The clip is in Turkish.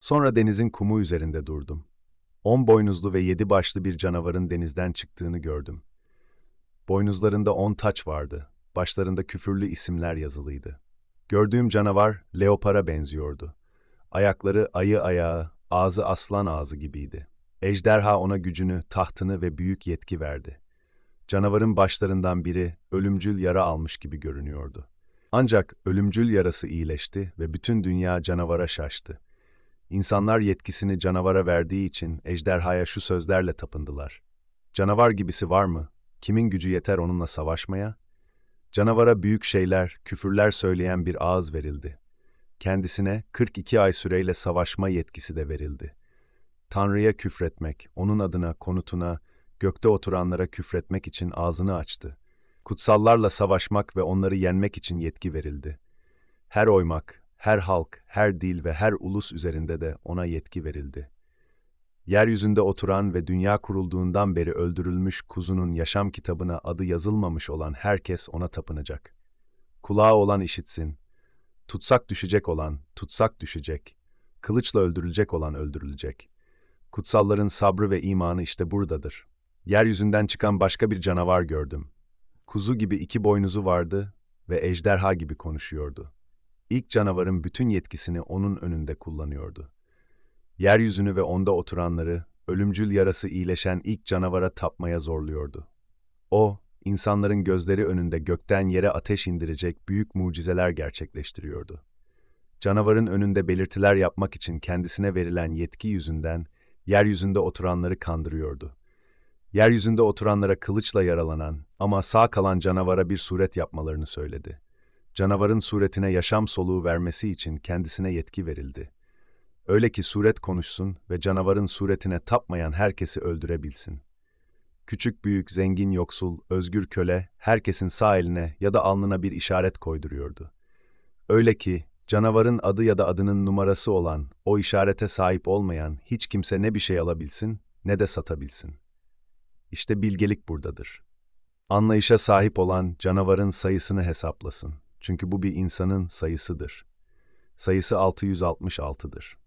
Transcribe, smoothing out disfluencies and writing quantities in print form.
Sonra denizin kumu üzerinde durdum. 10 boynuzlu ve 7 başlı bir canavarın denizden çıktığını gördüm. Boynuzlarında 10 taç vardı, başlarında küfürlü isimler yazılıydı. Gördüğüm canavar leopara benziyordu. Ayakları ayı ayağı, ağzı aslan ağzı gibiydi. Ejderha ona gücünü, tahtını ve büyük yetki verdi. Canavarın başlarından biri ölümcül yara almış gibi görünüyordu. Ancak ölümcül yarası iyileşti ve bütün dünya canavara şaştı. İnsanlar yetkisini canavara verdiği için ejderhaya şu sözlerle tapındılar. Canavar gibisi var mı? Kimin gücü yeter onunla savaşmaya? Canavara büyük şeyler, küfürler söyleyen bir ağız verildi. Kendisine 42 ay süreyle savaşma yetkisi de verildi. Tanrı'ya küfretmek, onun adına, konutuna, gökte oturanlara küfretmek için ağzını açtı. Kutsallarla savaşmak ve onları yenmek için yetki verildi. Her oymak, her halk, her dil ve her ulus üzerinde de ona yetki verildi. Yeryüzünde oturan ve dünya kurulduğundan beri öldürülmüş kuzunun yaşam kitabına adı yazılmamış olan herkes ona tapınacak. Kulağı olan işitsin, tutsak düşecek olan tutsak düşecek, kılıçla öldürülecek olan öldürülecek. Kutsalların sabrı ve imanı işte buradadır. Yeryüzünden çıkan başka bir canavar gördüm. Kuzu gibi 2 boynuzu vardı ve ejderha gibi konuşuyordu. İlk canavarın bütün yetkisini onun önünde kullanıyordu. Yeryüzünü ve onda oturanları, ölümcül yarası iyileşen ilk canavara tapmaya zorluyordu. O, insanların gözleri önünde gökten yere ateş indirecek büyük mucizeler gerçekleştiriyordu. Canavarın önünde belirtiler yapmak için kendisine verilen yetki yüzünden, yeryüzünde oturanları kandırıyordu. Yeryüzünde oturanlara kılıçla yaralanan ama sağ kalan canavara bir suret yapmalarını söyledi. Canavarın suretine yaşam soluğu vermesi için kendisine yetki verildi. Öyle ki suret konuşsun ve canavarın suretine tapmayan herkesi öldürebilsin. Küçük büyük, zengin yoksul, özgür köle, herkesin sağ eline ya da alnına bir işaret koyduruyordu. Öyle ki canavarın adı ya da adının numarası olan, o işarete sahip olmayan hiç kimse ne bir şey alabilsin ne de satabilsin. İşte bilgelik buradadır. Anlayışa sahip olan canavarın sayısını hesaplasın. Çünkü bu bir insanın sayısıdır. Sayısı 666'dır.